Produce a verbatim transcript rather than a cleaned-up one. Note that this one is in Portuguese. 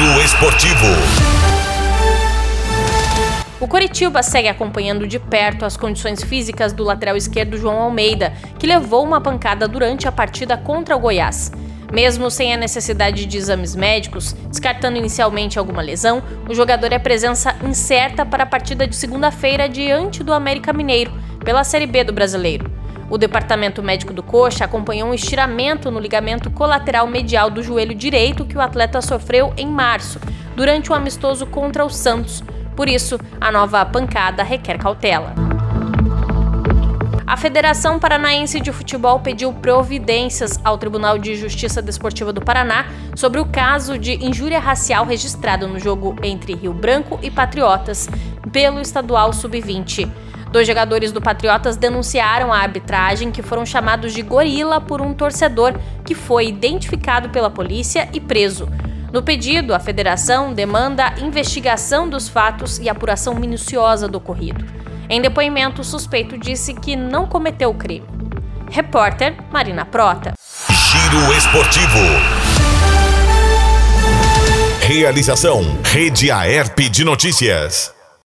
Giro Esportivo. O Coritiba segue acompanhando de perto as condições físicas do lateral esquerdo João Almeida, que levou uma pancada durante a partida contra o Goiás. Mesmo sem a necessidade de exames médicos, descartando inicialmente alguma lesão, o jogador é presença incerta para a partida de segunda-feira diante do América Mineiro, pela Série B do Brasileiro. O departamento médico do Coxa acompanhou um estiramento no ligamento colateral medial do joelho direito que o atleta sofreu em março, durante um amistoso contra o Santos. Por isso, a nova pancada requer cautela. A Federação Paranaense de Futebol pediu providências ao Tribunal de Justiça Desportiva do Paraná sobre o caso de injúria racial registrado no jogo entre Rio Branco e Patriotas, pelo Estadual sub vinte. Dois jogadores do Patriotas denunciaram a arbitragem, que foram chamados de gorila por um torcedor que foi identificado pela polícia e preso. No pedido, a federação demanda investigação dos fatos e apuração minuciosa do ocorrido. Em depoimento, o suspeito disse que não cometeu o crime. Repórter Marina Prota. Giro Esportivo. Realização Rede Aerp de Notícias.